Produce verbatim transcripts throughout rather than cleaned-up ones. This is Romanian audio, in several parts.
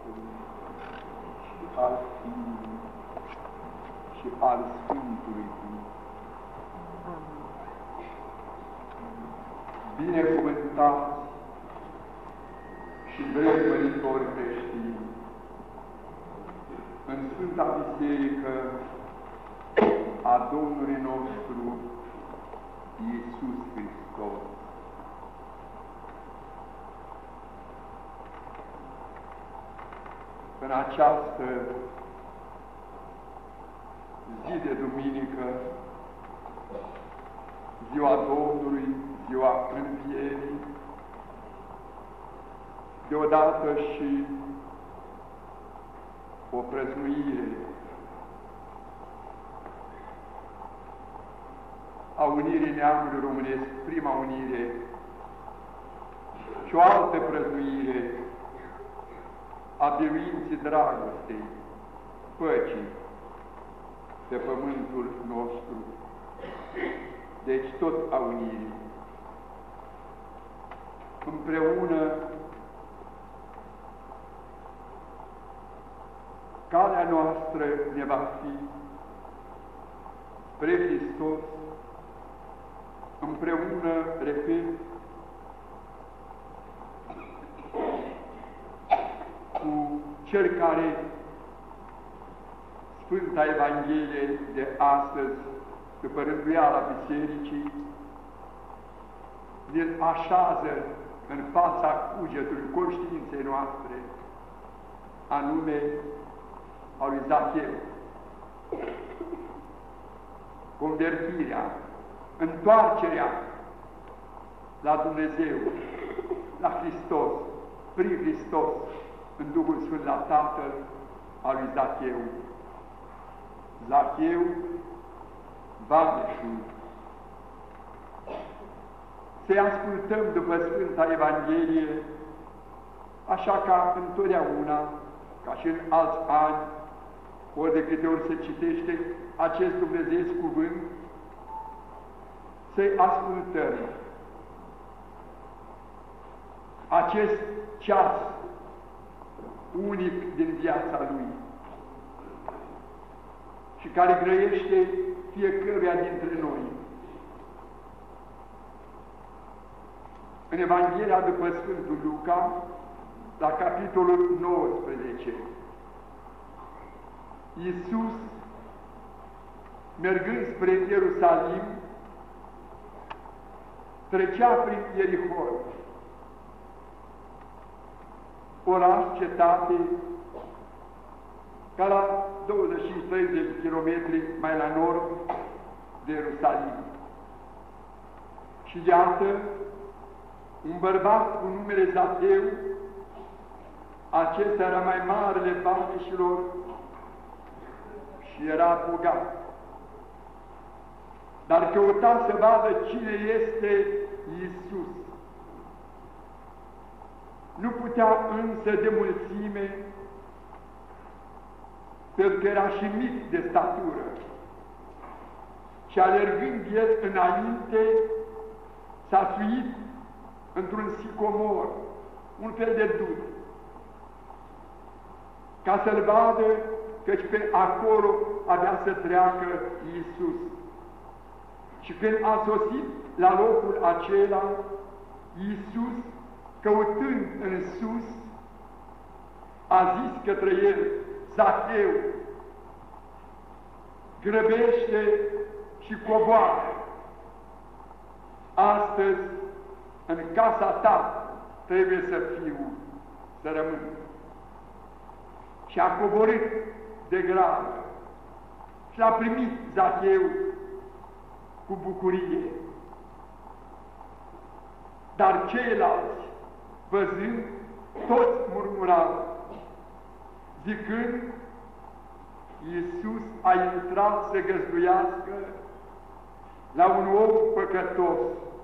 Tatălui și al Fiului și al Sfântului Duh. Binecuvântați și dreptăritori creștini în Sfânta Biserică a Domnului nostru Iisus Hristos. În această zi de duminică, ziua Domnului, ziua Învierii, deodată și o prăznuire a unirii neamului românesc, prima unire, și o altă prăznuire a biruinței dragostei, păcii pe pământul nostru, deci tot a unirii. Împreună calea noastră ne va fi spre Hristos, împreună, repet, cu Cel care Sfânta Evanghelie de astăzi, după rânduiala Bisericii, ne așează în fața cugetului conștiinței noastre, anume a lui Zacheu. Convertirea, întoarcerea la Dumnezeu, la Hristos, prin Hristos, în Duhul Sfânt la Tatăl al lui Zacheu. Zacheu, vameșul. Să-i ascultăm după Sfânta Evanghelie, așa ca întotdeauna, ca și în alți ani, ori de câte ori se citește acest Dumnezeiesc cuvânt, să-i ascultăm. Acest ceas unic din viața Lui și care grăiește fiecăruia dintre noi. În Evanghelia după Sfântul Luca, la capitolul nouăsprezece, Iisus, mergând spre Ierusalim, trecea prin Ierihon, oraș, cetate, ca la douăzeci și treizeci de kilometri mai la nord de Ierusalim. Și iată, un bărbat cu numele Zacheu, acesta era mai marele vameșilor și era bogat. Dar căuta să vadă cine este Iisus. Nu putea însă de mulțime, pentru că era și mic de statură. Și alergând el înainte, s-a suit într-un sicomor, un fel de dud, ca să-l vadă, căci pe acolo avea să treacă Iisus. Și când a sosit la locul acela, Iisus, căutând în sus, a zis către el: Zacheu, grăbește și coboară. Astăzi, în casa ta, trebuie să fiu, să rămân. Și a coborât de grabă și l-a primit Zacheu cu bucurie. Dar ceilalți, văzând, toți murmurau, zicând: Iisus a intrat să găzduiască la un om păcătos.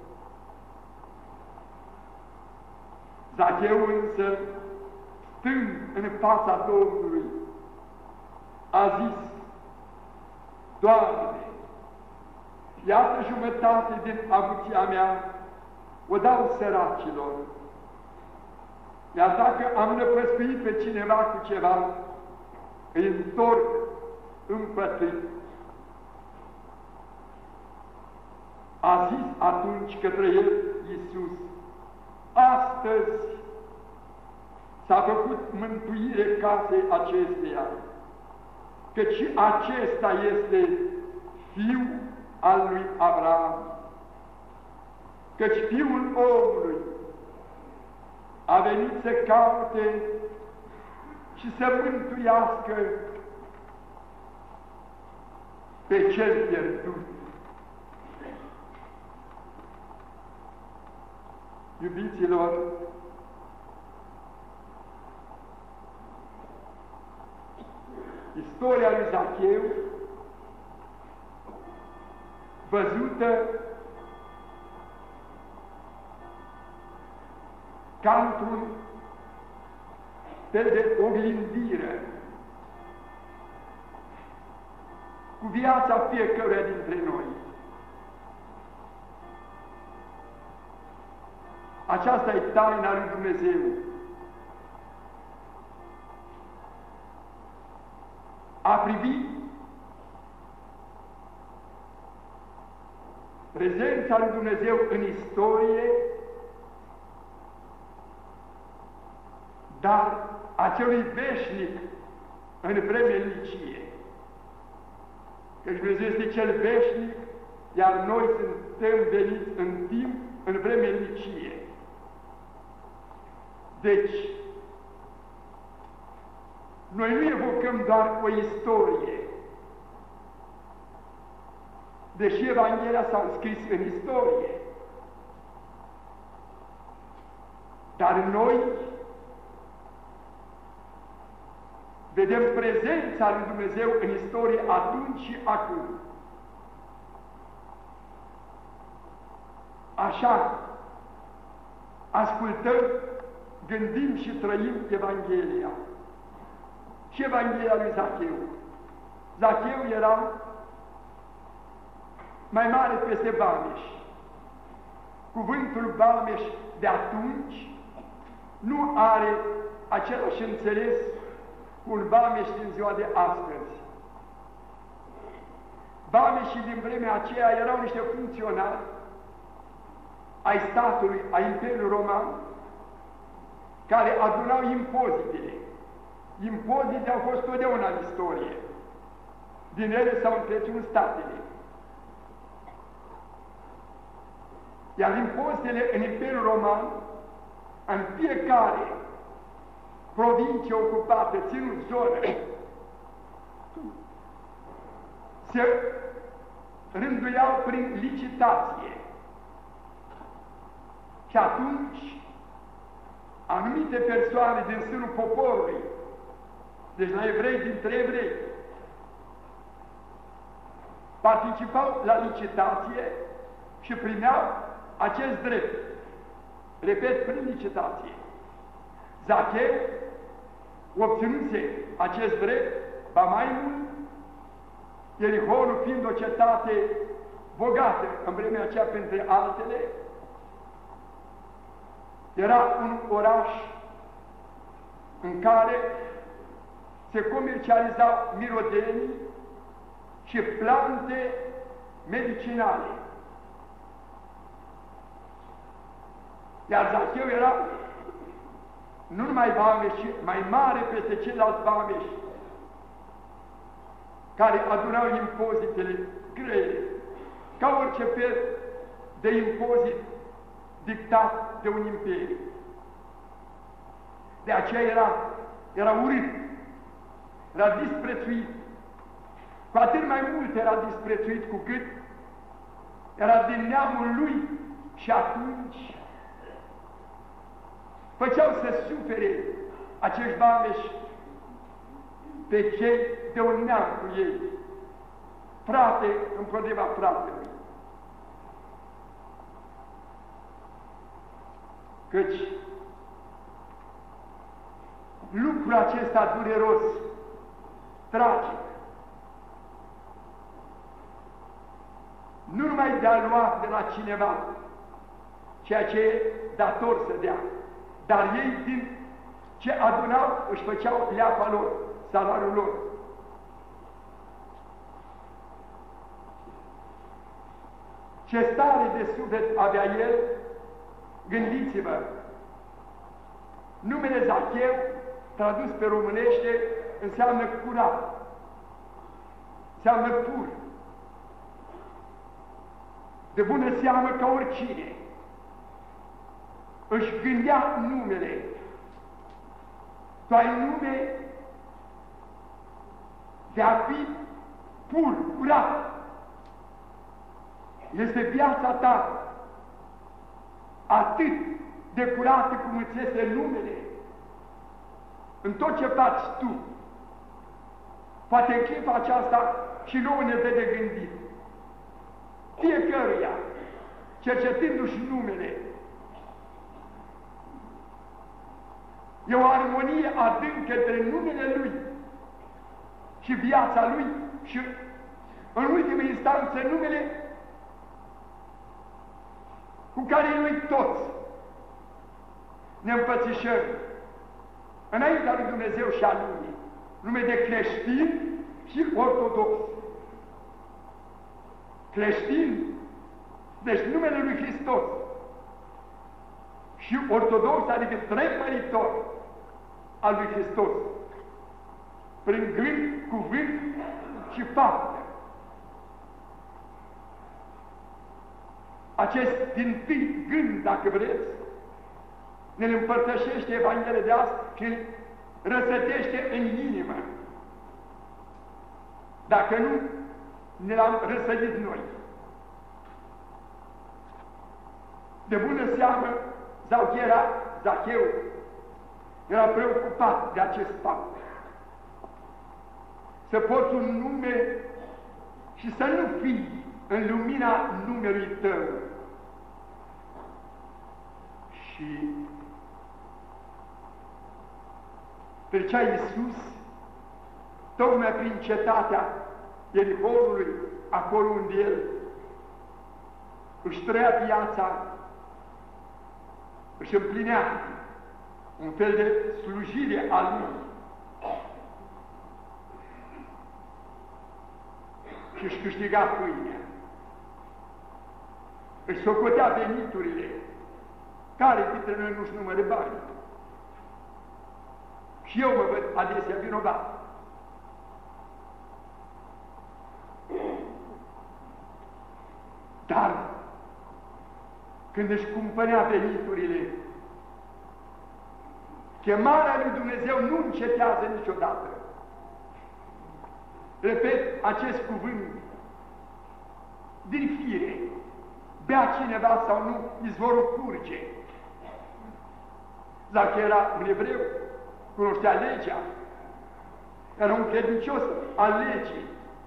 Zacheu însă, stând în fața Domnului, a zis: Doamne, iată jumătate din avuția mea o dau săracilor, Iar dacă am năpăstuit pe cineva cu ceva, îi întorc împătrit. A zis atunci către el Iisus: astăzi s-a făcut mântuire casei acesteia, căci acesta este fiul al lui Abraham, căci Fiul omului a venit să caute și să mântuiască pe cel pierdut. Iubiților, istoria lui Zacheu, văzută ca într-un fel de oglindire cu viața fiecăruia dintre noi. Aceasta e taina lui Dumnezeu. A privi prezența lui Dumnezeu în istorie, dar acelui veșnic în vremelnicie. Căci Dumnezeu este cel veșnic, iar noi suntem veniți în timp, în vremelnicie. Deci, noi nu evocăm doar o istorie, deși Evanghelia s-a scris în istorie, dar noi vedem prezența lui Dumnezeu în istorie atunci și acum. Așa, ascultăm, gândim și trăim Evanghelia. Și Evanghelia lui Zacheu. Zacheu era mai mare peste Bameș. Cuvântul Bameș de atunci nu are același înțeles cu un Bameș din ziua de astăzi. Bameșii din vremea aceea erau niște funcționari ai statului, a Imperiului Roman, care adunau impozitele. Impozitele au fost totdeauna în istorie. Din ele s-au întreținut statele. Iar impozitele în Imperiul Roman, în fiecare provincie ocupată, ținut zonă, se rânduiau prin licitație. Și atunci, anumite persoane din sânul poporului, deci la evrei dintre evrei, participau la licitație și primeau acest drept. Repet, prin licitație. Zacheu obținuse acest drept, ba mai mult, Ierihonul fiind o cetate bogată în vremea aceea printre altele, era un oraș în care se comercializau mirodenii și plante medicinale. Iar Zacheu era nu numai Bameș, ci mai mare peste ceilalți Bameși, care adunau impozitele grele, ca orice fel de impozit dictat de un imperiu. De aceea era, era urât, era disprețuit. Cu atât mai mult era disprețuit cu cât era din neamul lui și atunci făceau să sufere acești Bameși pe cei de un neam cu ei, frate împotriva fratelui. Căci lucrul acesta dureros, tragic, nu numai de a lua de la cineva ceea ce e dator să dea, dar ei din ce adunau își făceau leapa lor, salariul lor. Ce stare de suflet avea el, gândiți-vă, numele Zacheu, tradus pe românește, înseamnă curat, înseamnă pur, de bună seamă ca oricine. Își gândea numele. Tu ai nume de a fi pur, curat. Este viața ta atât de curată cum îți este numele. În tot ce faci tu, poate în clipa aceasta și nouă ne dă de gândit. Fiecăruia, cercetându-și numele, e o armonie adâncă între numele lui și viața lui și, în ultimă instanță, numele cu care noi toți ne împățișăm înaintea lui Dumnezeu și a lumii, nume de creștin și ortodox. Creștin, deci numele lui Hristos, și ortodox, adică trepăritor al lui Hristos, prin gând, cuvânt și faptă. Acest dintâi gând, dacă vreți, ne-l împărtășește Evanghelia de azi și îl răsătește în inimă. Dacă nu, ne l-am răsădit noi. De bună seamă, Zacheu era, Zacheu era preocupat de acest fapt. Să porți un nume și să nu fii în lumina numelui tău. Și trecea Iisus tocmai prin cetatea Ierihonului, acolo unde el își trăia viața, își împlinea un fel de slujire a lui. Și își câștiga pâinea. Își socotea veniturile. Care dintre noi nu-și numără bani? Și eu mă văd adesea vinovat. Dar când își cumpănea veniturile, chemarea lui Dumnezeu nu încetează niciodată. Repet acest cuvânt, din fire, bea cineva sau nu, izvorul curge. Dacă era un evreu, cunoștea legea, era un credincios al legii.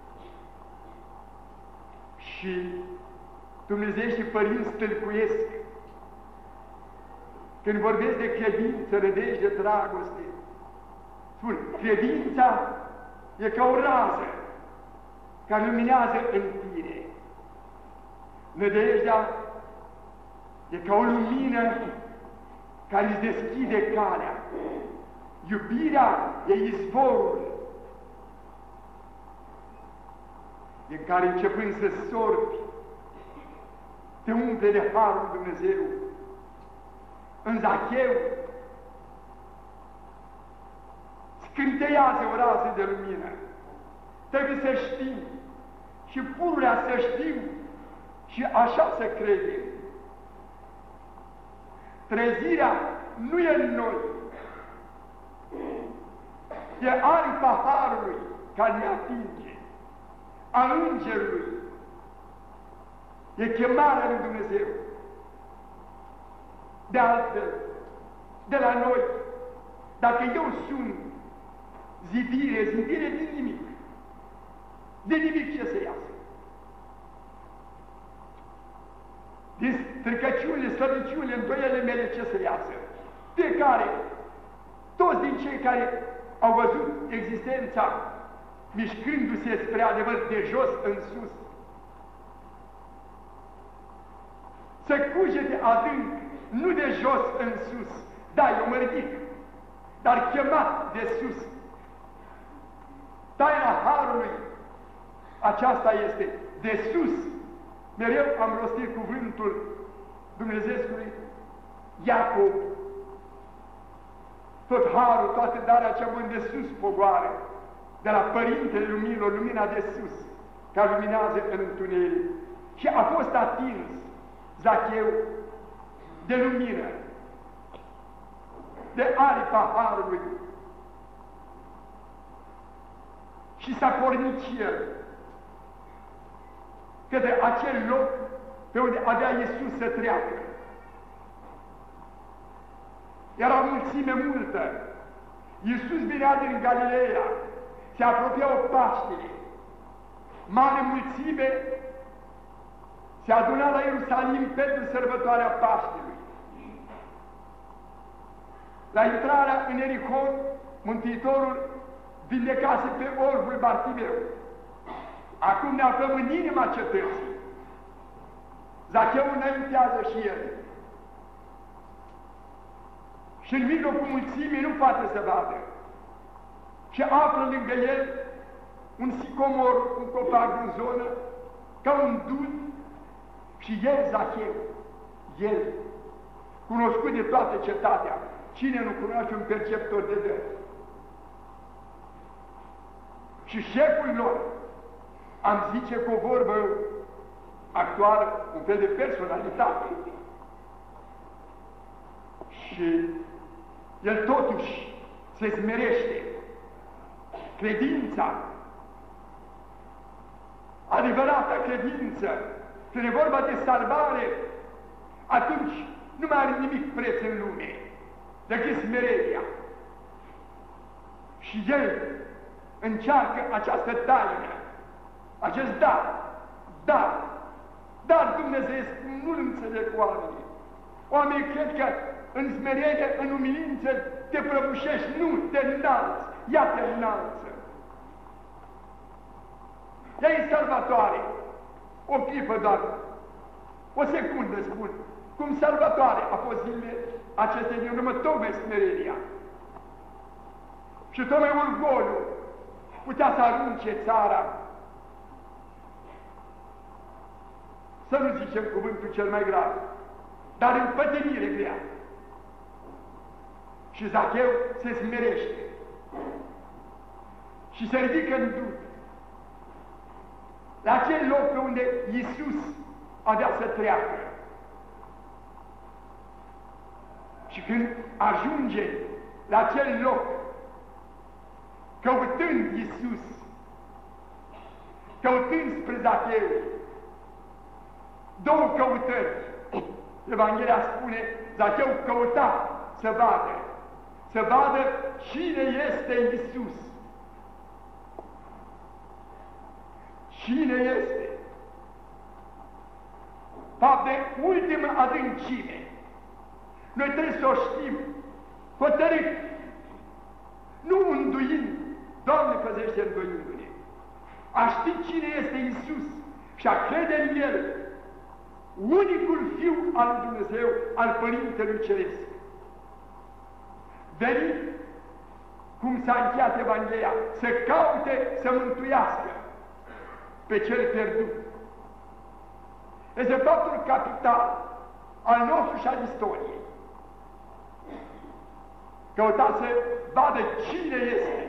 Și Dumnezeu și părinți tâlcuiesc. Când vorbesc de credință, nădejde, dragoste, spun, credința e ca o rază care luminează în tine. Nădejdea e ca o lumină care îți deschide calea. Iubirea e izvorul în care, începând să sorbi, te umple de harul Dumnezeu. În Zacheu scânteiază o rază de lumină. Trebuie să știm și pururea să știm și așa să credem. Trezirea nu e în noi, e aripa harului care ne atinge, a îngerului. E chemarea lui Dumnezeu. De altfel, de la noi, dacă eu sunt zidire, zidire din nimic, de nimic ce să iasă? Din stricăciunile, slăbiciunile, îndoiele mele ce să iasă? Fiecare, toți din cei care au văzut existența mișcându-se spre adevăr de jos în sus, să cugete adânc, nu de jos în sus. Da, eu mă ridic, dar chemat de sus. Taina Harului aceasta este de sus. Mereu am rostit cuvântul Dumnezeului Iacob. Tot harul, toată darea cea bună de sus pogoară, de la Părintele Luminilor, lumina de sus, care luminează în întuneric. Și a fost atins Zacheu de lumină, de aripa harului. Și s-a pornit și el către acel loc pe unde avea Iisus să treacă. Era o mulțime multă. Iisus venea din Galileea, se apropiau Paștele. Mare mulțime se aduna la Ierusalim pentru sărbătoarea Paștelui. La intrarea în Ierihon, Mântuitorul vindecase pe orbul Bartimeu. Acum ne aflăm în inima cetății. Zacheu înaintează și el. Și în mijlocul mulțimii nu poate să vadă. Și află lângă el un sicomor, un copac din zonă, ca un dud, și el, Zacheu, el, cunoscut de toată cetatea. Cine nu cunoaște un perceptor de dări? Și șeful lor, am zice cu o vorbă actuală, un fel de personalitate. Și el totuși se smerește. Credința, adevărata credință, când e vorba de salvare, atunci nu mai are nimic preț în lume decât smerenia. Și el încearcă această taină, acest dar, dar, dar Dumnezeu nu-l înțeleg oamenii. Oamenii cred că în smerenie, în umilință, te prăbușești, nu, te înalți, ea te înalță. Ea e salvatoare, o clipă doar, o secundă spun, cum salvatoare a fost zilele acestei din urmă, tocmai smerenia. Și tocmai orgoliul putea să arunce țara, să nu zicem cuvântul cel mai grav, dar în pătimire grea. Și Zacheu se smerește și se ridică în dud la acel loc pe unde Iisus avea să treacă. Și când ajunge la acel loc, căutând Iisus, căutând spre Zacheu, două căutări. Evanghelia spune, Zacheu căuta să vadă, să vadă cine este Iisus. Cine este? Fapt de ultimă adâncime. Noi trebuie să o știm, hotărât, nu înduind, Doamne păzește înduindu-ne, a ști cine este Iisus și a crede în El, unicul Fiu al lui Dumnezeu, al Părintelui Ceresc. Veni, cum s-a încheiat Evanghelia, să caute să mântuiască pe cel pierdut. Este faptul capital al nostru și al istoriei. Căuta să vadă cine este.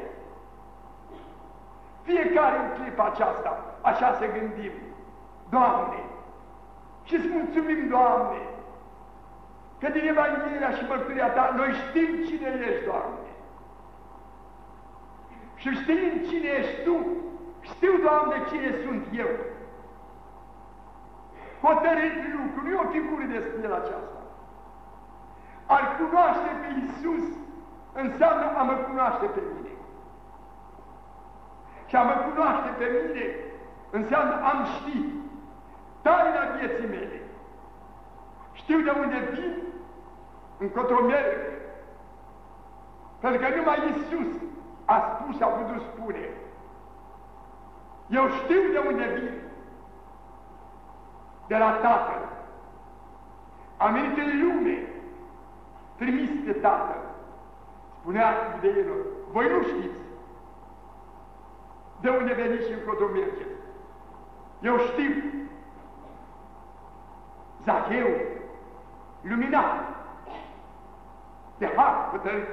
Fiecare în clipa aceasta, așa se gândim. Doamne, și îți mulțumim, Doamne, că din Evanghelia și mărturia Ta noi știm cine ești, Doamne. Și știind cine ești Tu, știu, Doamne, cine sunt eu. Hotărât lucru, nu e o figură de stil aceasta. Ar cunoaște pe Iisus înseamnă a mă cunoaște pe mine. Și a mă cunoaște pe mine înseamnă am ști taina vieții mele. Știu de unde vin, încotro merg. Pentru că numai Iisus a spus și a putut spune. Eu știu de unde vin. De la Tatăl. Am venit în lume, trimis de Tatăl. spunea iudeilor, voi nu știți de unde veniți și încotro mergeți. Eu știu. Zacheu, luminat, de har hotărât,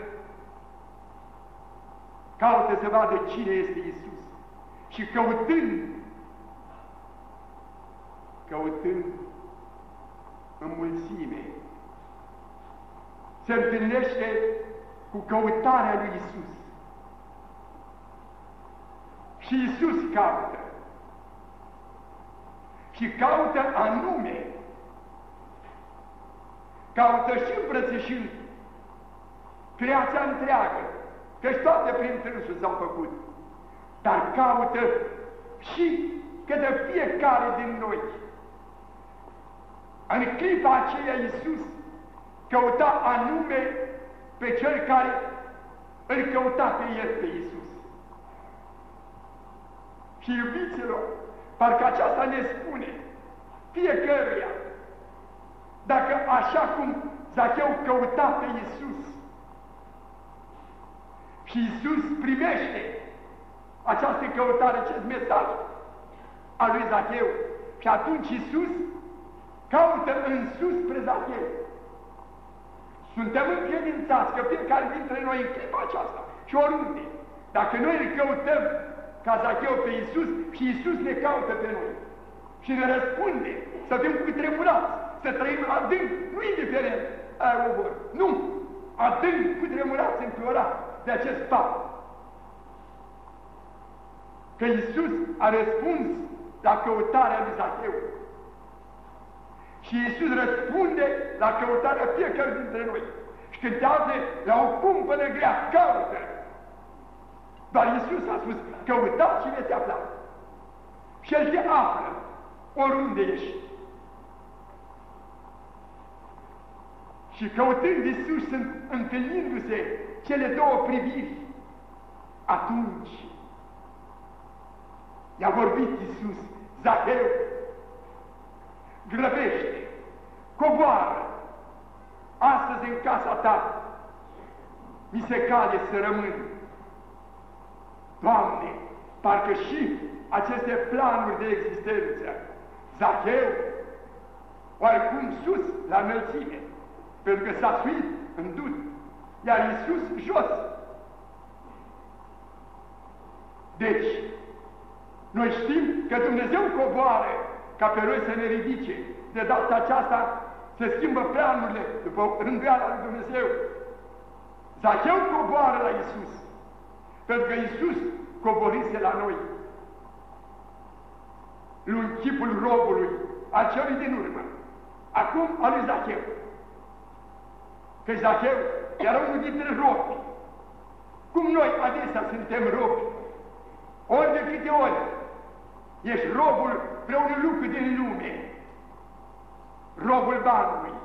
caută să vadă cine este Iisus și căutând, căutând în mulțime, se întâlnește cu căutarea lui Iisus. Și Iisus caută. Și caută anume, caută și îmbrățișând creația întreagă, căci toate prin Trânsul s-au făcut, dar caută și către fiecare din noi. În clipa aceea Iisus căuta anume pe cel care îl căuta pe El, pe Iisus. Și iubiților, parcă aceasta ne spune fiecăruia, dacă așa cum Zacheu căuta pe Iisus și Iisus primește această căutare, acest mesaj al lui Zacheu, și atunci Iisus caută în sus spre Zacheu. Suntem încredințați că fiecare dintre noi în clipa aceasta și oriunde, dacă noi îl căutăm ca Zacheu pe Iisus și Iisus ne caută pe noi și ne răspunde să fim cutremurați, să trăim adânc, nu indiferent ai ovor, nu, adânc cutremurați, împlorați de acest fapt. Că Iisus a răspuns la căutarea lui Zacheu. Și Iisus răspunde la căutarea fiecare dintre noi. Și când te afli la o cumpănă grea, caută. Dar Iisus a spus, căutați și veți afla. Și El te află oriunde ești. Și căutând Iisus, întâlnindu-se cele două priviri, atunci i-a vorbit Iisus, Zacheu, grăbește, coboară, astăzi în casa ta, mi se cade să rămân. Doamne, parcă și aceste planuri de existență, Zacheu, oarecum sus, la înălțime, pentru că s-a suit în dud, iar Iisus jos. Deci, noi știm că Dumnezeu coboară ca pe noi să ne ridice. De data aceasta se schimbă planurile după rânduiala lui Dumnezeu. Zacheu coboară la Iisus, pentru că Iisus coborise la noi. Lui chipul robului, al celui din urmă, acum al lui Zacheu. Că Zacheu era unul dintre robi. Cum noi adesea suntem robi, ori de câte ori ești robul vreunui lucru din lume, robul banului,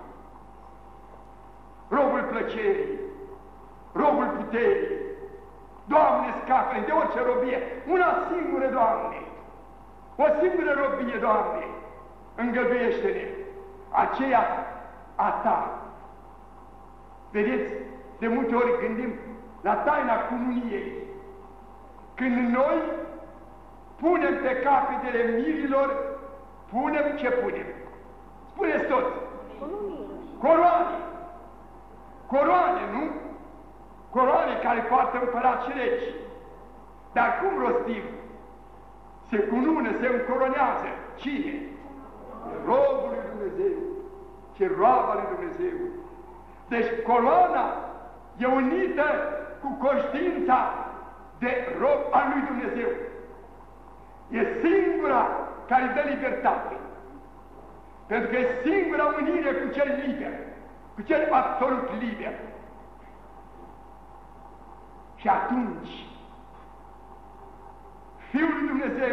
robul plăcerii, robul puterii. Doamne, scapă-ne de orice robie, una singură, Doamne, o singură robie, Doamne, îngăduiește-ne, aceea a Ta. Vedeți, de multe ori gândim la taina cununiei, când noi punem pe capetele mirilor, punem ce punem? Spuneți toți! Coroane! Coroane, nu? Coroane care poartă împărat și regi. Dar cum rostim? Se cunună, se încoronează. Cine? Robul lui Dumnezeu. Ce roaba lui Dumnezeu. Deci coloana e unită cu conștiința de rob al lui Dumnezeu. E singura care dă libertate. Pentru că e singura unire cu cel liber, cu cel absolut liber. Și atunci, Fiul lui Dumnezeu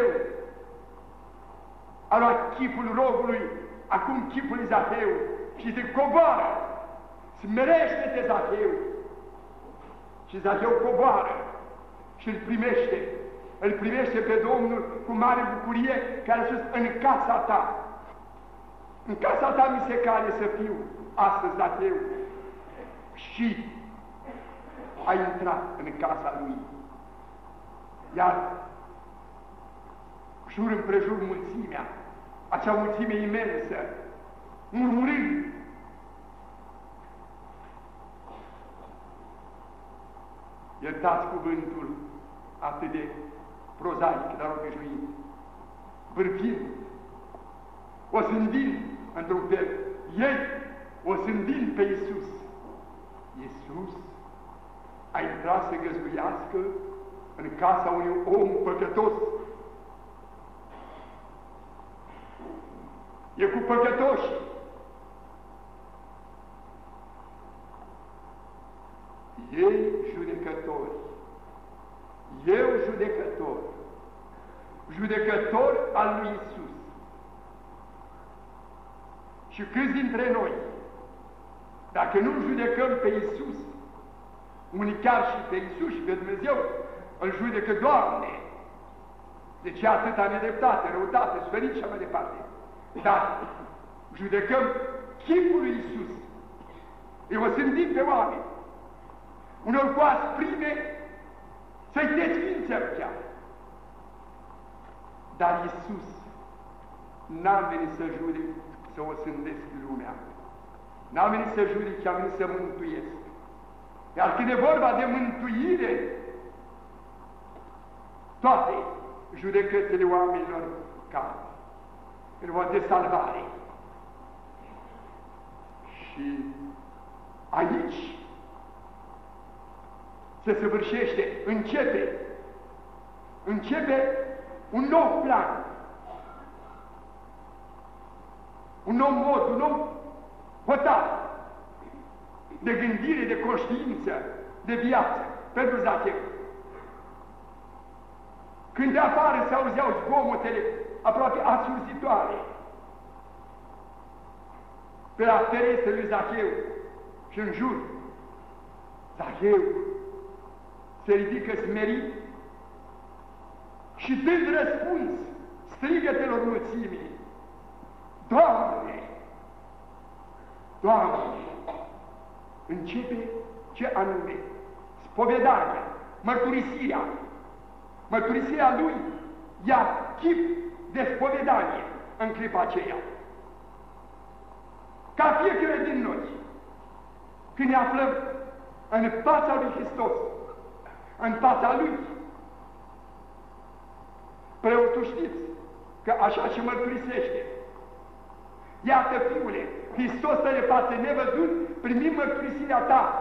a luat chipul robului, acum chipul lui Zacheu, și se coboară, smerește-te, Zacheu. Și Zacheu coboară și îl primește, îl primește pe Domnul cu mare bucurie, care a spus, în casa ta, în casa ta mi se cale să fiu astăzi, Zacheu. Și a intrat în casa lui. Iar jur împrejur mulțimea, acea mulțime imensă, murmurând. Iertați cuvântul atât de prozaic, dar obișnuit, bârfind, osândind într-un fel, ei osândind pe Iisus. Iisus a intrat să găzduiască în casa unui om păcătos. E cu păcătoși. Ei judecători, eu judecător, judecător al lui Iisus. Și câți dintre noi, dacă nu judecăm pe Iisus, unii chiar și pe Iisus și pe Dumnezeu, îl judecă, Doamne, de ce atâta nedreptate, răutate, suferință și așa mai departe. Dar judecăm chipul lui Iisus, îi osândim pe oameni, unor cu asprime să-i desfințăm chiar. Dar Iisus n-a venit să judec, să osândesc lumea. N-a venit să judec, ci a venit să mântuiesc. Iar când e vorba de mântuire, toate judecățile oamenilor cad. Când vorba de salvare. Și aici se săvârșește, începe, începe un nou plan, un nou mod, un nou hotar de gândire, de conștiință, de viață pentru Zacheu. Când de afară se auzeau zgomotele aproape asurzitoare pe la ferestră lui Zacheu și în jur, Zacheu se ridică smerit și dând răspuns strigătelor mulțimii: Doamne! Doamne! Începe ce anume? Spovedania, mărturisirea. Mărturisirea lui ia chip de spovedanie în clipa aceea. Ca fiecare din noi, când ne aflăm în fața lui Hristos, în fața lui, preotul știți că așa și mărturisește. Iată, fiule, Hristos stă de față nevăzut, primim mărturisirea ta,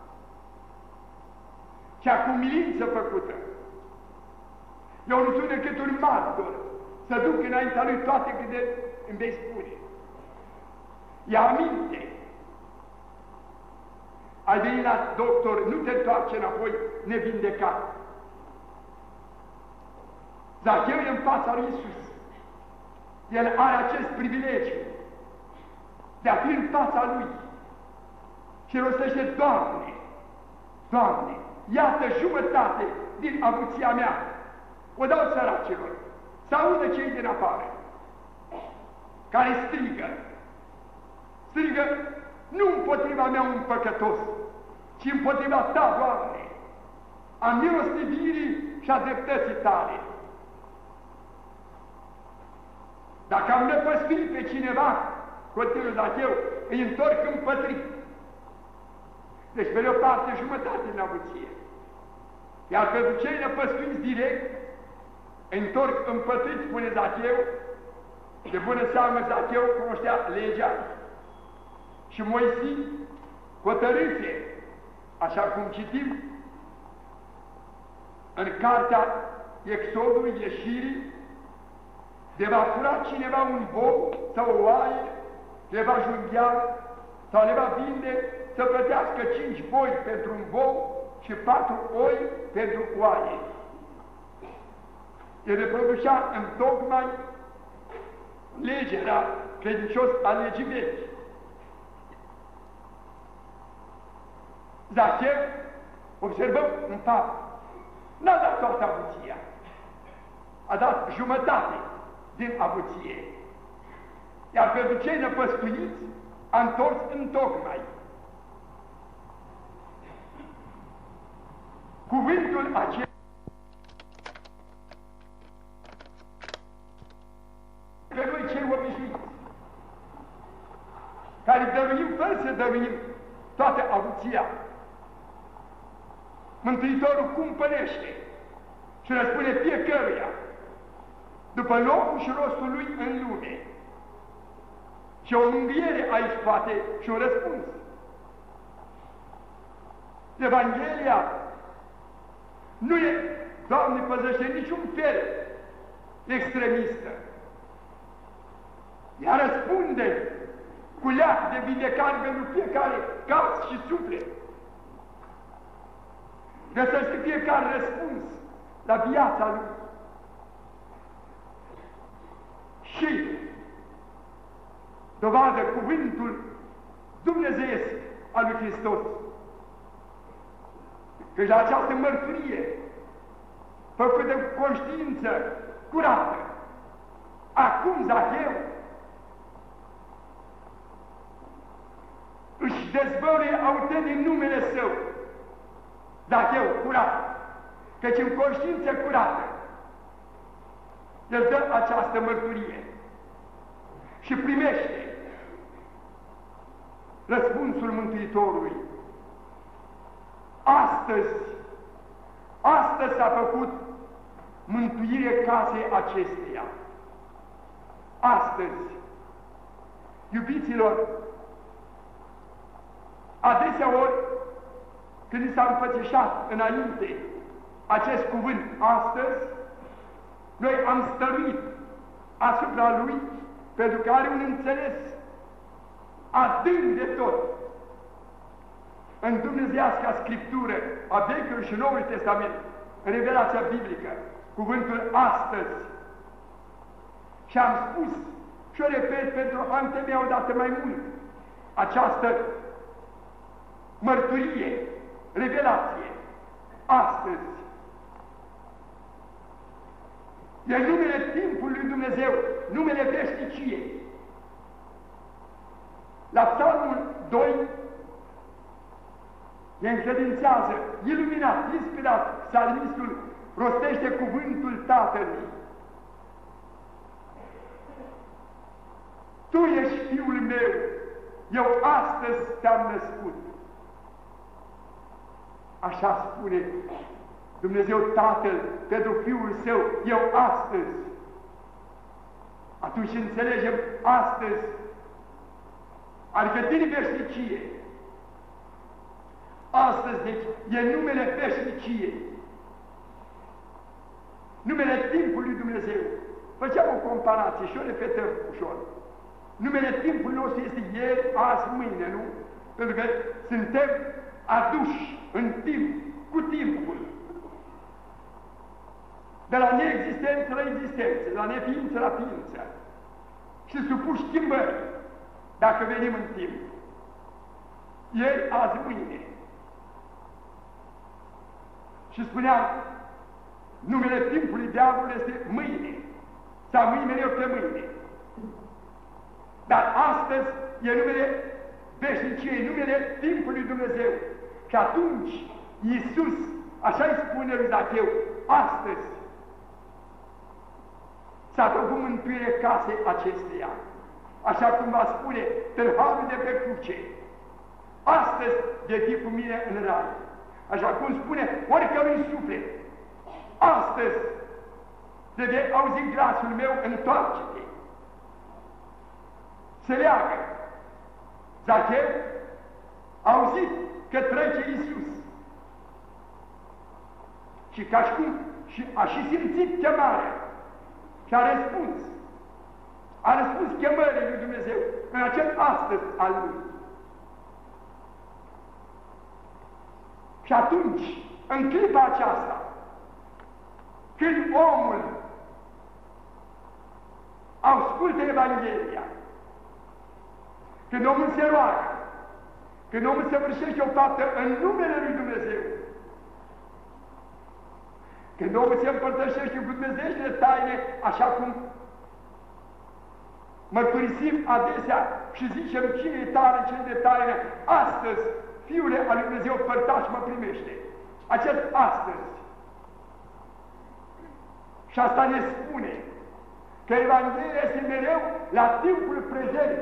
cea cu milință făcută. Eu nu sunt decât un martor să duc înaintea lui toate câte îmi vei spune. Ia aminte, ai venit la doctor, nu te întoarce înapoi nevindecat. Zacheu e în fața lui Iisus. El are acest privilegiu de a fi în fața lui și rostește: Doamne, Doamne, iată jumătate din avuția mea, o dau săracilor, să audă cei din afară, care strigă, strigă nu împotriva mea un păcătos, ci împotriva ta, Doamne, a milostivirii și a dreptății tale. Dacă am năpăstuit pe cineva, continuă Zacheu, îi întorc împătrit. Deci, pe de o parte, jumătate din avuție. Iar pentru cei năpăstuiți direct, întorc împătrit, spune Zacheu. De bună seamă, Zacheu cunoștea legea. Și Moise hotărâse, așa cum citim în cartea Exodului, Ieșirii, de va fura cineva un bou sau o oaie, le va junghea sau le va vinde, să plătească cinci boi pentru un bou și patru oi pentru oaie. El reproducea în tocmai legea, era credincios al legii vechi. Zacheu, observăm în fapt, n-a dat toată avuția, a dat jumătate din avuție. Iar pentru cei năpăstuiți a întors în tocmai. cuvântul acela pe noi cei obișnuiți, care dăruim fără să dăruim toată avuția. Mântuitorul cumpănește și răspune fiecăruia după locul și rostul lui în lume. Și o mângâiere aici poate și un răspuns. Evanghelia nu e, Doamne păzește, niciun fel extremistă. Ea răspunde cu leac de vindecare pentru fiecare caz și suflet. Găsește fiecare răspuns la viața lui. Și dovadă cuvântul dumnezeiesc al lui Hristos. Căci la această mărturie făcută cu conștiință curată, acum Zacheu își dezvăluie autentic numele său, Zacheu curat, căci în conștiință curată el dă această mărturie și primește răspunsul Mântuitorului. Astăzi, astăzi s-a făcut mântuire casei acesteia. Astăzi, iubiților, adesea ori, când s-a înfățișat înainte acest cuvânt astăzi, noi am stăruit asupra lui pentru că are un înțeles adânc de tot în dumnezeiasca Scriptură a Vechiului și Noului Testament, în revelația biblică, cuvântul astăzi. Și am spus și o repet pentru a întemeia odată mai mult această mărturie, revelație, astăzi. E numele timpului lui Dumnezeu, numele veșniciei. La Psalmul doi ne încredințează, iluminat, inspirat, psalmistul rostește cuvântul Tatălui. Tu ești Fiul meu, eu astăzi te-am născut. Așa spune Dumnezeu Tatăl pentru Fiul Său, eu astăzi. Atunci înțelegem astăzi, adică din veșnicie. Astăzi, deci, e numele veșniciei, numele timpului lui Dumnezeu. Făceam o comparație și o repetăm ușor. Numele timpului nostru este ieri, azi, mâine, nu? Pentru că suntem aduși în timp, cu timpul. De la neexistență la existență, de la neființă la ființă. Și supuși schimbări, dacă venim în timp. Ieri, azi, mâine. Și spuneam, numele timpului diavolului este mâine, sau mâine mereu pe mâine. Dar astăzi e numele veșniciei, numele timpului Dumnezeu. Și atunci Iisus, așa îi spune lui Zacheu, astăzi s-a făcut mântuire casei acesteia. Așa cum va spune tâlharul de pe cruce, astăzi de fi cu mine în rai. Așa cum spune oricărui suflet, astăzi de vei auzi glasul meu, întoarce-te. Se leagă. Zacheu a auzit că trece Iisus. Și ca și cum și a și simțit chemarea și a răspuns. A răspuns chemării lui Dumnezeu în acel astăzi al lui. Și atunci, în clipa aceasta, când omul ascultă Evanghelia, când omul se roagă, când omul se vârșește o faptă în numele lui Dumnezeu, când omul se împărtășește cu Dumnezeile taine, așa cum mărturisim adesea și zicem cine e tare, cine de taină, astăzi, Fiule al lui Dumnezeu, părtaș mă primește. acest astăzi. Și asta ne spune că Evanghelia este mereu la timpul prezent.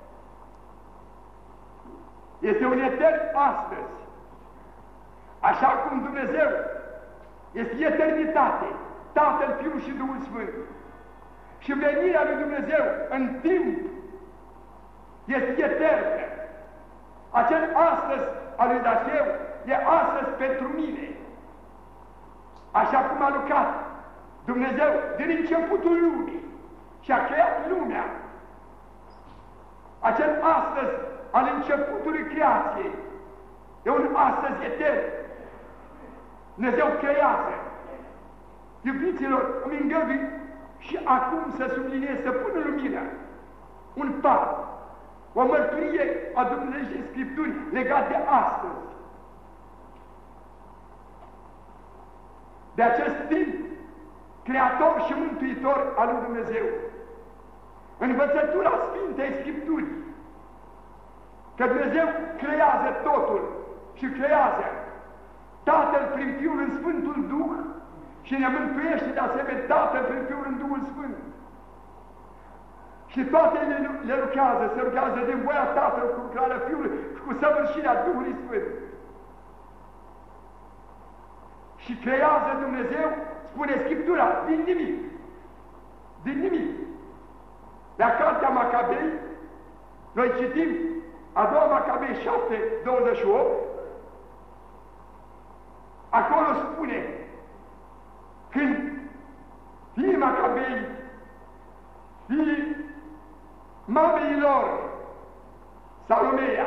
Este un etern astăzi. Așa cum Dumnezeu este eternitate, Tatăl, Fiul și Duhul Sfânt. Și venirea lui Dumnezeu în timp este eternă. Acel astăzi al lui Dumnezeu e astăzi pentru mine. Așa cum a lucrat Dumnezeu din începutul lumii și a creat lumea. Acel astăzi al începutului creației e un astăzi etern. Dumnezeu creează. Iubiților, îmi îngădui și acum să subliniez, să pun în lumină un pas, o mărturie a Dumnezeu Scripturii legat de astăzi. De acest timp creator și mântuitor al lui Dumnezeu. Învățătura Sfintei Scripturii, că Dumnezeu creează totul și creează Tatăl prin Fiul în Sfântul Duh și ne mântuiește de asemenea Tatăl prin Fiul în Duhul Sfânt. Și toate le, le lucrează, se lucrează din voia Tatălui cu lucrarea Fiului și cu săvârșirea Duhului Sfânt. Și creează Dumnezeu, spune Scriptura, din nimic. Din nimic. La Cartea Macabei, noi citim a doua Macabei șapte, douăzeci și opt, acolo spune, când fiii Macabei, fiii mamei lor, Salomeia,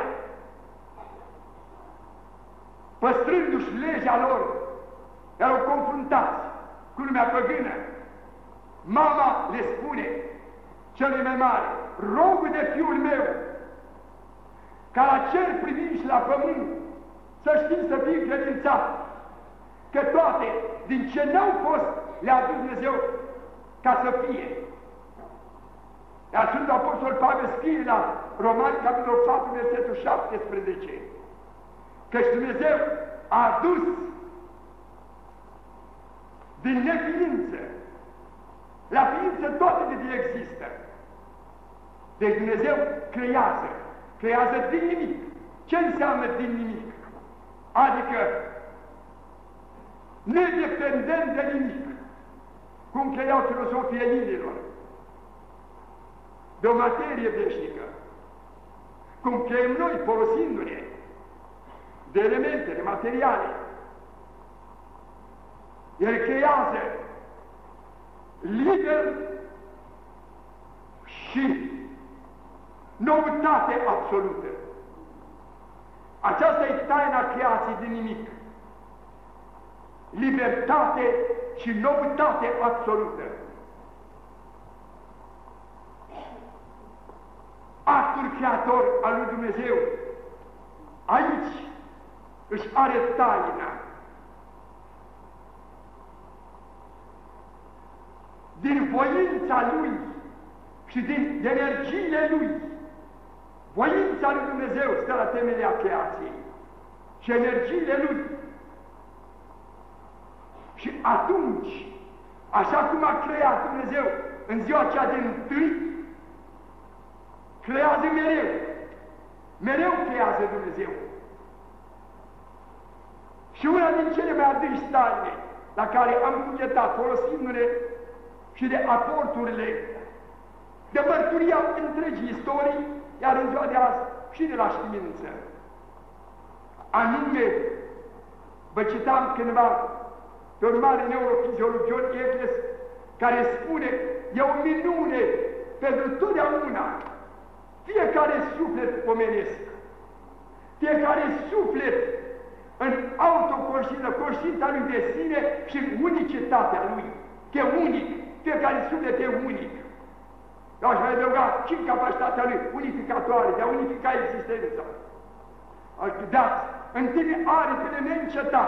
păstrându-și legea lor, erau confruntați cu lumea păgână. Mama le spune celui mai mare, rog de fiul meu, ca la cer privind și la pământ, să știm să fim credințați, că toate din ce n-au fost le-a adus Dumnezeu ca să fie. Iar Sfântul Apostol Pavel scrie la Romani, capitolul patru, versetul șaptesprezece, căci Dumnezeu a adus din neființă la ființă toate de ce există. Deci Dumnezeu creează, creează din nimic. Ce înseamnă din nimic? Adică nedependent de nimic, cum creiau filosofii elinilor, de o materie veșnică, cum creăm noi folosindu-ne de elementele materiale. El creează liber și noutate absolută. Aceasta e taina creației din nimic. Libertate și noutate absolută. Actul creator al lui Dumnezeu aici își are taina. Din voința Lui și din energiile Lui, voința lui Dumnezeu stă la temelia creației și energiile Lui. Și atunci, așa cum a creat Dumnezeu în ziua cea din tâi, creează mereu. Mereu creează Dumnezeu. Și una din cele mai adânci taine la care am cugetat, folosindu-ne și de aporturile, de mărturia întregii istorii, iar în ziua de azi și de la știință. Anume, vă citam cândva pe un mare neurofiziolog, John Eccles, care spune, e o minune pentru totdeauna fiecare suflet omenesc, fiecare suflet în autoconștiință, conștiința lui de sine și în unicitatea lui, că e unic, fiecare suflet e unic. Eu aș mai adăuga și în capacitatea lui unificatoare, de a unifica existența. Dați, în tine aripile neîncetat,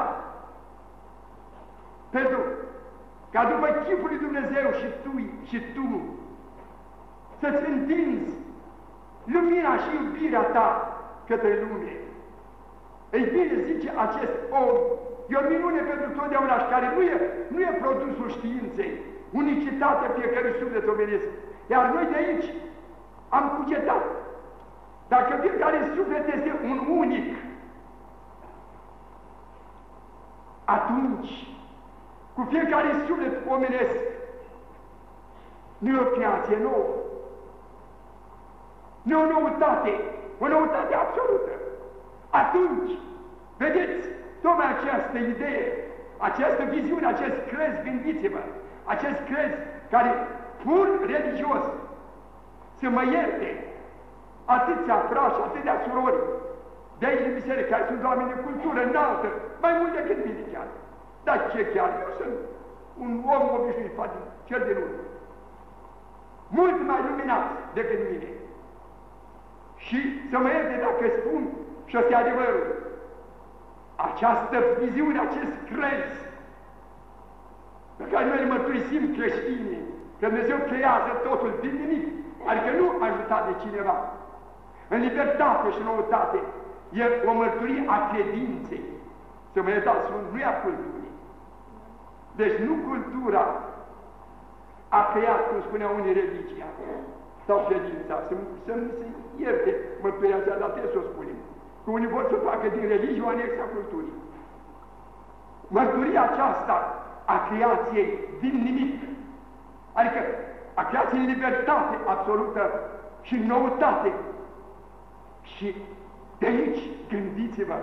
pentru ca după chipul lui Dumnezeu și tu, și tu să-ți întinzi lumina și iubirea ta către lume. Ei bine, zice acest om e o minune pentru totdeauna și care nu e, nu e produsul științei, unicitatea fiecărui suflet omenesc. Iar noi de aici am cugetat. Dacă fiecare suflet este un unic, atunci, cu fiecare suflet omenesc, nu e o creație nouă, nu e o noutate, o noutate absolută. Atunci, vedeți, tocmai această idee, această viziune, acest crez, gândiți-vă, acest crez care, pur religios, să mă ierte atâția frași, atâția surori de aici în biserică, care sunt oameni de cultură înaltă, mai mult decât mine chiar. Dar ce chiar? Eu sunt un om obișnuit, poate, cel din urmă. Mult mai luminat decât mine. Și să mă ierte dacă spun și ăsta e adevărul. Această viziune, acest crez pe care noi îl mărturisim creștinii, că Dumnezeu creează totul din nimic, adică nu ajutat de cineva. În libertate și noutate e o mărturie a credinței. Să mă iertați, nu e a culturii. Deci nu cultura a creat, cum spunea unii, religia sau credința. Să nu se ierte mărturia aceea, dar trebuie să o spunem. Că unii vor să facă din religie o anexă a culturii. Mărturia aceasta a creației din nimic, adică a creației în libertate absolută și în noutate. Și de aici, gândiți-vă,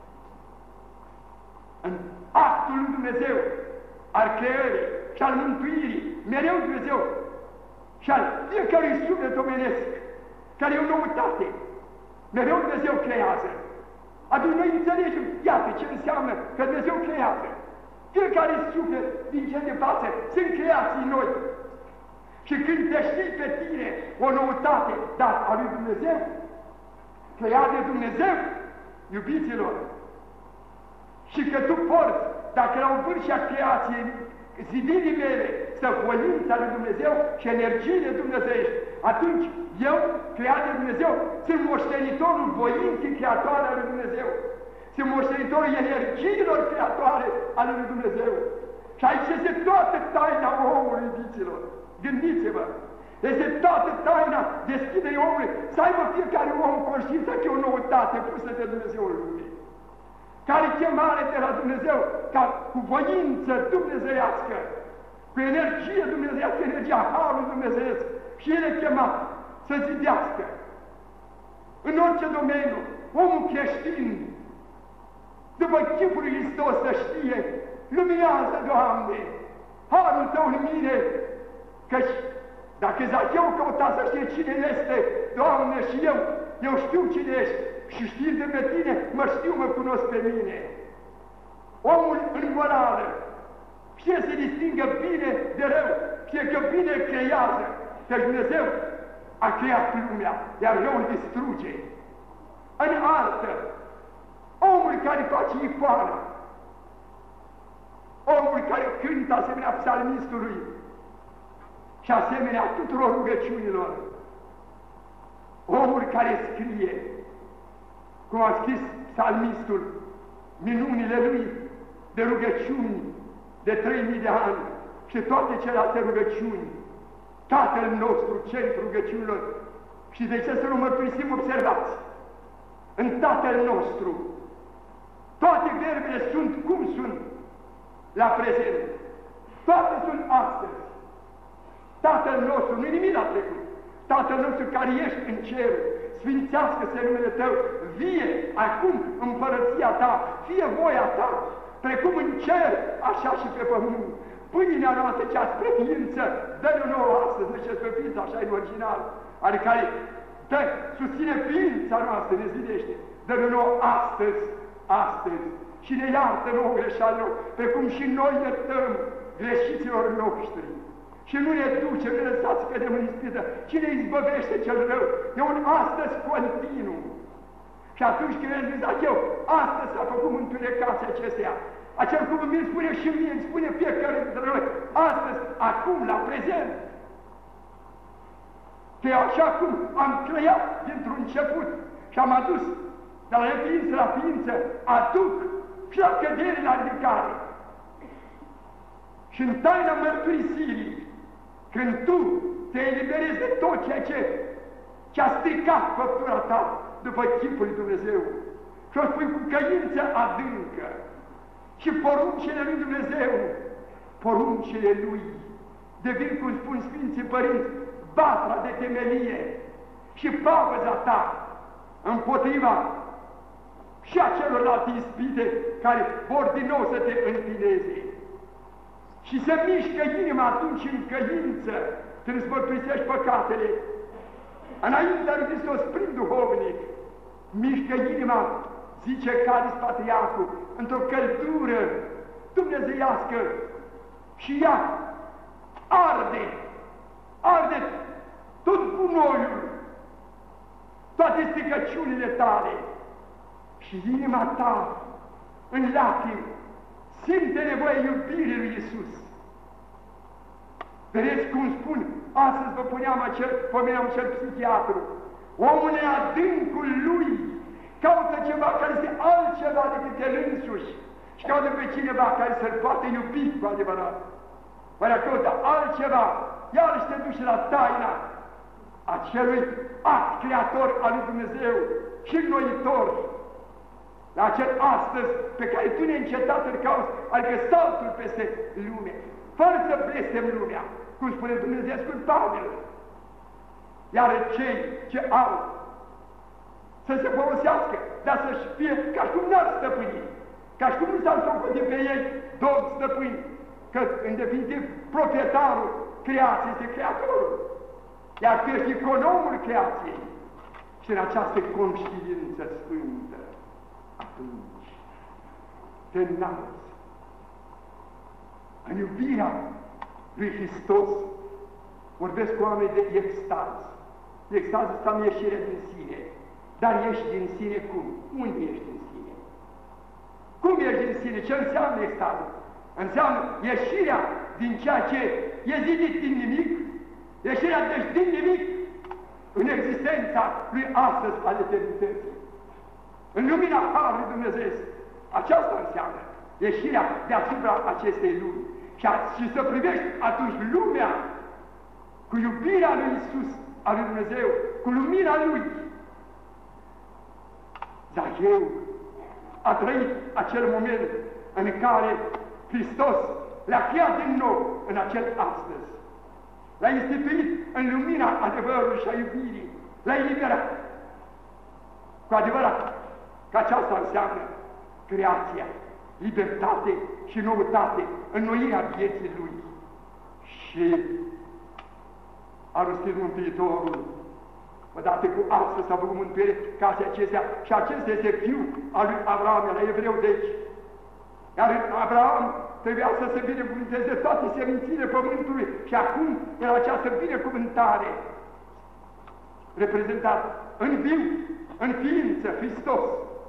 în actul lui Dumnezeu, al creării și al mântuirii, mereu Dumnezeu, și al fiecărui suflet omenesc, care e o noutate, mereu Dumnezeu creează. Atunci noi înțelegem, iată ce înseamnă că Dumnezeu creează. Fiecare suflet din cel de față sunt creații noi. Și când te știi pe tine o noutate, dar a lui Dumnezeu, creat de Dumnezeu, iubiților, și că tu porți, dacă la o vârșea creației, zidirii mele, stăpânința lui Dumnezeu și energiile dumnezeiești, atunci eu, creat de Dumnezeu, sunt moștenitorul voinței creatoare a lui Dumnezeu. Sunt moștenitorul energiilor creatoare ale lui Dumnezeu. Și aici este toată taina omului, iubiților. Gândiți-vă! Este toată taina deschiderii omului, să aibă fiecare om conștiința că e o noutate pusă de Dumnezeu în lume. Care chemare de la Dumnezeu, ca cu voință dumnezeiască, cu energie dumnezeiască, energia Harului Dumnezeiesc, și El e chemat să zidească. În orice domeniu, omul creștin, după chipul lui Hristos, să știe, luminează, Doamne, Harul Tău în mine, căci dacă Zacheu căuta să știe cine este, Doamne, și eu, eu știu cine ești, și știind de pe Tine, mă știu, mă cunosc pe mine. Omul în morală știe să distingă bine de rău, știe că bine creează, că Dumnezeu a creat lumea, iar răul distruge. În artă, omul care face icoană, omul care cântă asemenea psalmistului și asemenea tuturor rugăciunilor, omul care scrie, cum a scris psalmistul, minunile lui de rugăciuni de trei mii de ani și toate celelalte rugăciuni, Tatăl nostru, centru rugăciunilor, și de ce să nu mărturisim, observați, în Tatăl nostru, toate verbele sunt cum sunt la prezent, toate sunt astăzi. Tatăl nostru, nu-i nimic la trecut, Tatăl nostru care ești în cer, sfințească-se numele Tău, vie acum împărăția Ta, fie voia Ta, precum în cer, așa și pe pământ. Pâinea noastră cea spre ființă, dă-ne nouă astăzi, zice spre ființă, așa e în original, adică care dă, susține ființa noastră, ne zidește, dă-ne nouă astăzi, astăzi, și ne iartă nouă greșalilor, precum și noi iertăm greșiților noștri. Și nu ne duce, nu ne lăsați să cădem în ispită, ci ne izbăvește cel rău. E un astăzi continuu. Și atunci când el zice, eu, astăzi s-a făcut mântuirea casei acesteia. Acel cuvânt mi-l spune și mie, îmi spune fiecare dintre noi, astăzi, acum, la prezent. Că așa cum am creat dintr-un început și am adus de la neființă la ființă, aduc și la cădere la ridicare. Și în taina mărturisirii, când tu te eliberezi de tot ceea ce ce a stricat făptura ta după chipul lui Dumnezeu și o spui cu căință adâncă și poruncile lui Dumnezeu, poruncile lui, devin, cum spun Sfinții Părinți, batra de temelie și pavăza ta împotriva și a celorlalte ispite care vor din nou să te întineze. Și se mișcă inima atunci în căință, când îți mărturisești păcatele, înaintea lui Hristos, prin duhovnic, mișcă inima, zice Caris Patriarhul, într-o căldură dumnezeiască și ea arde, arde tot gunoiul, toate stricăciunile tale și inima ta, în lacrimi, simte nevoia iubirii lui Iisus. Vedeți cum spun, astăzi vă puneam acel, pomeneam acel psihiatru, omul în adâncul lui caută ceva care este altceva decât el însuși și caută pe cineva care să-l poată iubi cu adevărat. Oare caută altceva, iarăși te duce la taina acelui act creator al lui Dumnezeu și înnoitor, la acel astăzi pe care tu neîncetat îl cauți, adică saltul peste lume, fără să blestem lumea, cum spune Dumnezeescul Pavel. Iar cei ce au să se folosească, dar să-și fie ca și cum n-ar stăpâni, ca și cum nu s-ar socotit pe ei două stăpâni, că, în definitiv, proprietarul creației este creatorul, iar tu ești economul creației. Și în această conștiință sfântă, atunci te înalți în iubirea lui Hristos. Vorbesc cu oameni de extaz. Extaz înseamnă ieșire din sine. Dar ești din sine cum? Unde ești din sine? Cum ești din sine? Ce înseamnă extazul? Înseamnă ieșirea din ceea ce e zidit din nimic, ieșirea deci din nimic în existența lui astăzi al eternității. În lumina Harului Dumnezeu. Aceasta înseamnă ieșirea deasupra acestei lumi. Și, a, și să privești atunci lumea cu iubirea lui Iisus, al lui Dumnezeu, cu lumina Lui. Zacheu a trăit acel moment în care Hristos le-a creat din nou în acel astăzi. L-a instituit în lumina adevărului și a iubirii. L-a eliberat. Cu adevărat că aceasta înseamnă creația, libertate și noutate, înnoirea vieții Lui. Și a rostit Mântuitorul, odată cu astăzi s-a făcut mântuire case acestea, și acesta este fiul al lui Avram, la evreu deci. Iar Avram trebuia să se binecuvânteze toate semințile pământului și acum era această binecuvântare reprezentat în viu, în ființă, Hristos.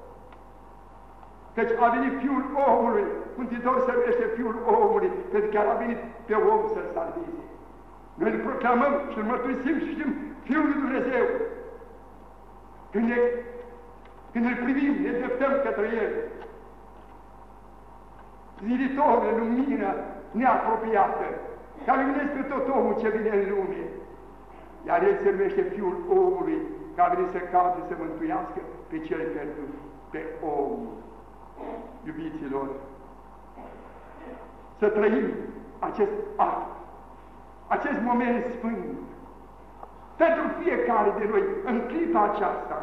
Căci a venit Fiul omului, Mântuitorul se numește Fiul omului, pentru că a venit pe om să-l salveze. Noi îl proclamăm și îl mărturisim și știm Fiul lui Dumnezeu. Când, ne, când îl privim, ne îndreptăm către El. Ziditorul, lumină neapropiată, care luminezi pe tot omul ce vine în lume. Iar El se numește Fiul omului, care a venit să caute, să mântuiască pe cel pierdut, pe om. Iubiților, să trăim acest act, acest moment sfânt, pentru fiecare de noi, în clipa aceasta.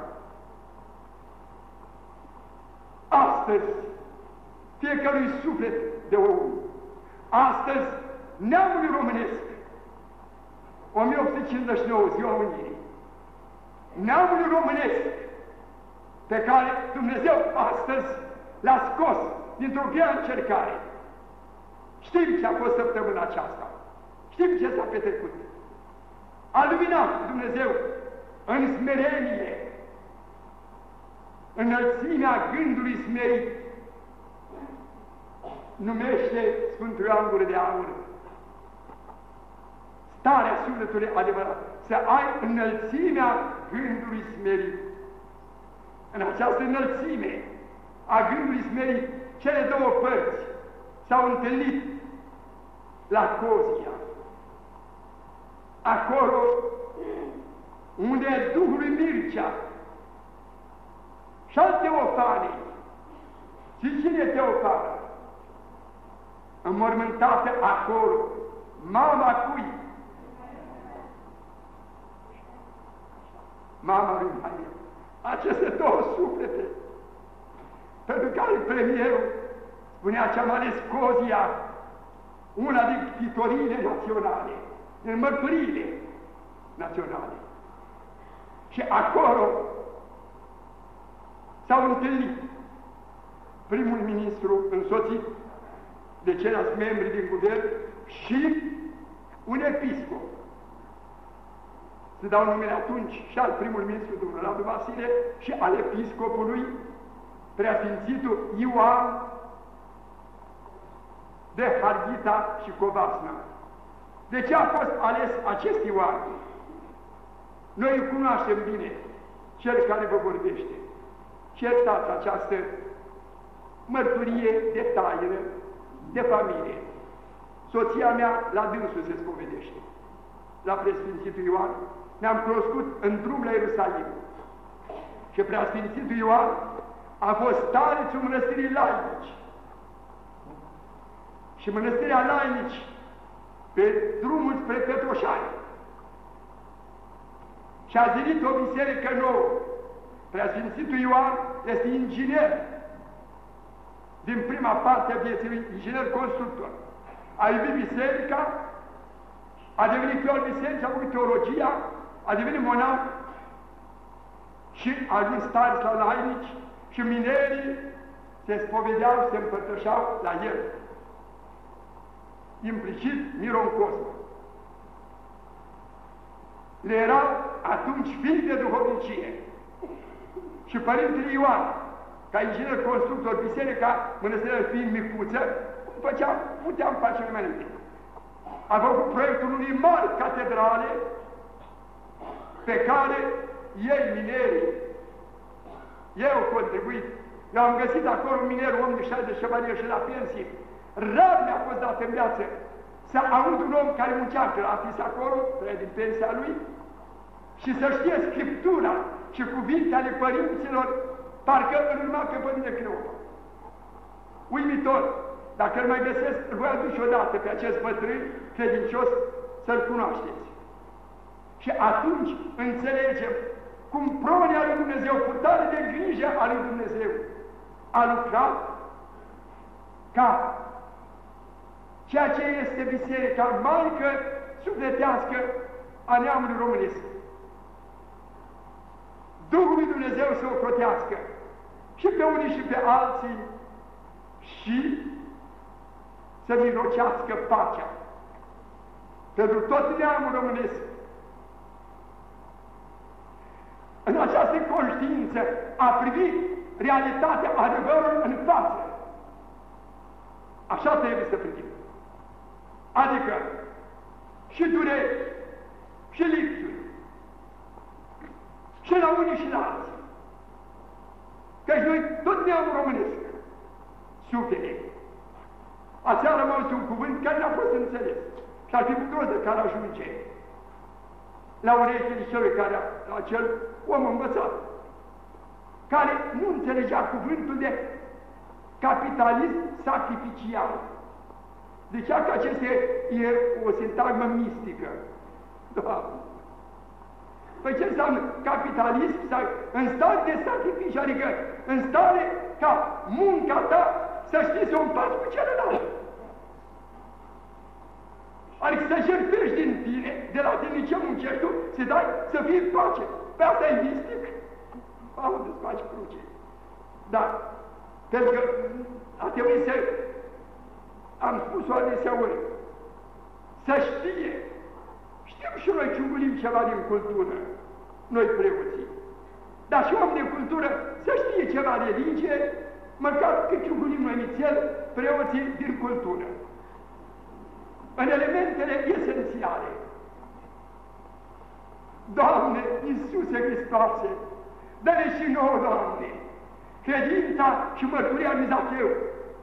Astăzi, fiecărui suflet de om, astăzi, neamului românesc, o mie opt sute cincizeci și nouă, ziua Unirii, neamului românesc, pe care Dumnezeu astăzi l-a scos dintr-o grea încercare. Știm ce a fost săptămâna aceasta. Știm ce s-a petrecut. A luminat Dumnezeu în smerenie, înălțimea gândului smerit. Numește Sfântul Ioan Gură de Aur starea sufletului adevărat, să ai înălțimea gândului smerit. În această înălțime a gândului smerit cele două părți s-au întâlnit la Cozia, acolo unde Duhul lui Mircea și al Teofanii, și cine Teofana, înmormântată acolo, mama cui? Mama lui Maria. Aceste două suflete, pentru care premierul spunea ce am ales Cozia, una din titoriile naționale, din mărturiile naționale. Și acolo s-au întâlnit primul ministru însoțit de ceilalți membri din guvern și un episcop. Se dau numele atunci și al primul ministru, domnul Radu Vasile, și al episcopului, Preasfințitul Ioan de Harghita și Covasna. De ce a fost ales acest Ioan? Noi îl cunoaștem bine, cel care vă vorbește. Certați această mărturie de taină, de familie. Soția mea la dânsul se spovedește. La Preasfințitul Ioan ne-am cunoscut în drum la Ierusalim. Și Preasfințitul Ioan a fost starețul mănăstirii Lainici. Și mănăstirea Lainici, pe drumul spre Petroșani, și a zidit o biserică nouă. Preasfințitul Ioan este inginer din prima parte a vieții lui, inginer constructor. A iubit biserica, a devenit fiul bisericii, a făcut teologia, a devenit monah și a ajuns stareț la Lainici și minerii se spovedeau, se împărtășeau la el. Implicit Miron Cosma. Le erau atunci fii de duhovnicie. Și Părintele Ioan, ca inginer constructor, biserica, mănăstirea fiind micuță, făceam, puteam face mai multe. A făcut proiectul unei mari catedrale pe care ei, minerii, ei au contribuit. Eu am găsit acolo un miner, om de șaizeci ceva de și la pensie. Rar mi-a fost dat în viață să aud un om care muncea gratis acolo, trăia din pensia lui, și să știe Scriptura și cuvinte ale părinților, parcă îl urma pe Părinte Cleopa. Uimitor! Dacă îl mai găsesc, îl voi aduce odată pe acest bătrân credincios să-l cunoașteți. Și atunci înțelegem cum pronea lui Dumnezeu, purtare de grijă a lui Dumnezeu, a lucrat ca ceea ce este biserica maică sufletească a neamului românesc. Duhul lui Dumnezeu să o crotească și pe unii și pe alții și să mirocească pacea pentru tot neamul românesc. În această conștiință a privit realitatea, adevărul în față. Așa trebuie să privim. Adică și dureri, și lipsuri, și la unii și la alții. Căci noi tot neamul românesc sufere. Aseară am auzit un cuvânt care n-a fost înțeles și ar fi putut de care ajunge la urechile celui care, acel om învățat, care nu înțelegea cuvântul de capitalism sacrificial. Zicea că acesta e o sintagmă mistică. Doamne! Păi ce înseamnă capitalism în stare de sacrificiu, adică în stare ca munca ta să știi să o împarți cu celălalt. Adică să jertfești din tine, de la tine ce muncești tu, să dai, să fii în pace. Pe asta e mistic. Am să faci cruce. Dar, pentru că a trebuit să, am spus-o adesea ori, să știe. Știm și noi ciungulim ceva din cultură, noi preoții. Dar și oameni de cultură să știe ceva religie, măcar că ciungulim noi nițel, preoții din cultură. În elementele esențiale. Doamne, Iisuse Hristoase, dă-ne și nouă, Doamne, credința și mărturia lui Zacheu,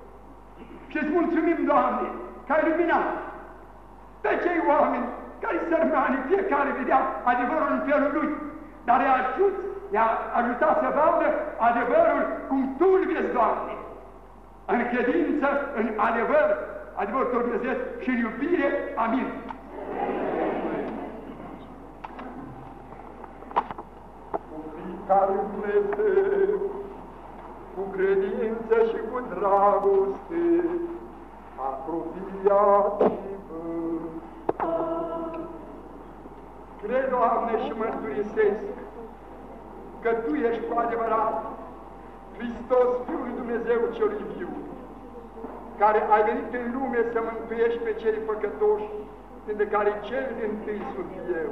Și îți mulțumim, Doamne, că ai luminat pe cei oameni care sărmani, fiecare vedea adevărul în felul lui, dar i-a ajutat, i-a ajutat să vadă adevărul cum Tu îl vezi, Doamne, în credință, în adevăr, adevărul Tău Dumnezeu și în iubire. Amin. Cu fiecare Dumnezeu, cu credință și cu dragoste, apropiați-vă. Cred, Doamne, și mărturisesc că Tu ești cu adevărat Hristos, Fiul lui Dumnezeu cel viu, care ai venit în lume să mântuiești pe cei păcătoși, dintre care cel dintâi sunt eu.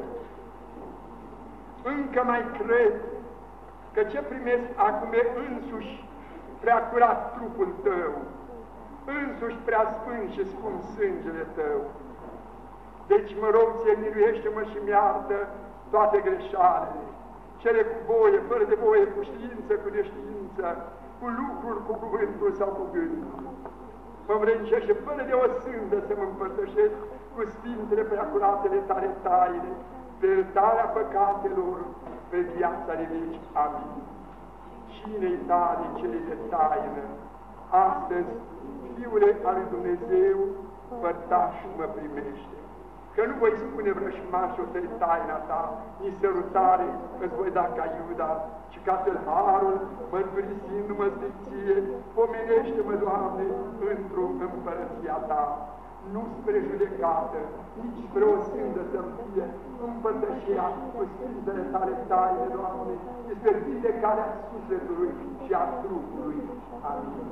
Încă mai cred că ce primesc acum e însuși prea curat trupul Tău, însuși prea sfânt și scump sângele Tău. Deci mă rog, Ție, miluiește-mă și mi-iartă toate greșalele, cele cu voie, fără de voie, cu știință, cu neștiință, cu lucruri, cu cuvântul sau cu gândul. Mă învrednicește fără de o sândă să mă împărtășesc cu Sfintele Preacuratele Tale taine, pe iertarea păcatelor, pe viața de veci. Amin. Cine-i tare cele de taină, astăzi, Fiule al lui Dumnezeu, părtaș mă primește. Că nu voi spune vrășmașul Tăi taina Ta, nici sărutare îți voi da ca Iuda, ci ca tâlharul, mărturisindu-mă Ție, pomenește-mă, Doamne, într-o împărăția Ta, nu spre judecată, nici spre o sândă să-mi fie împărtășirea cu Sfintele Tale taine, Doamne, este vindecarea sufletului și a trupului. Amin.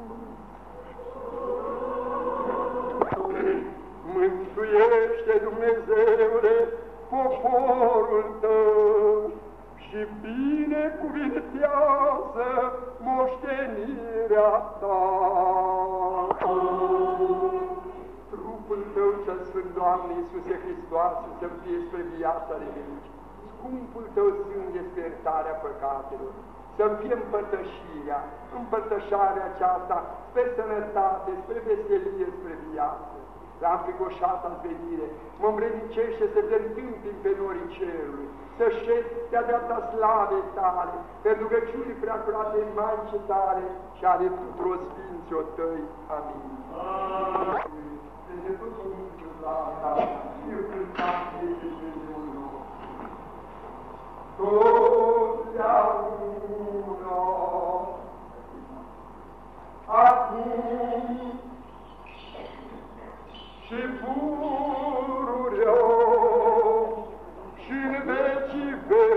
Mântuiește, Dumnezeule, poporul Tău și binecuvintează moștenirea Ta. Trupul Tău cel Sfânt, Doamne Iisuse Hristoase, să-mi fie spre viața de veci, scumpul Tău sânge spre iertarea păcatelor, să-mi fie împărtășirea, împărtășarea aceasta spre sănătate, spre veselie, spre viață. La înfricoșata venire, mă învrednicește să te întâmpin pe norii cerului, să șed de-a dreapta slavei Tale, pe rugăciunii preacurate în Maicii Tale și ale tuturor Sfinților Tăi. Amin. Amin. Deci tot cuvântul la Ta, Fiul Hristos, Dumnezeul nostru, totdeauna, acum și pururea și în vecii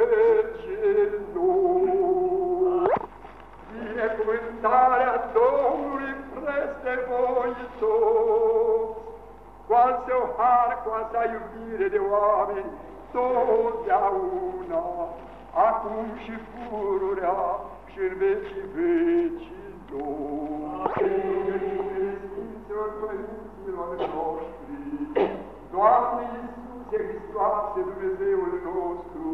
vecinuri. Binecuvântarea Domnului preste voitor, cu al Său har, cu al Sa iubire de oameni, totdeauna, acum și pururea și în vecii vecinuri. Sfinților Părinților noștri, Doamne Iisuse Hristoase, Dumnezeul nostru,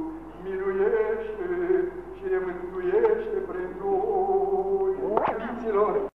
miluiește și ne mântuiește pre noi. Sfinților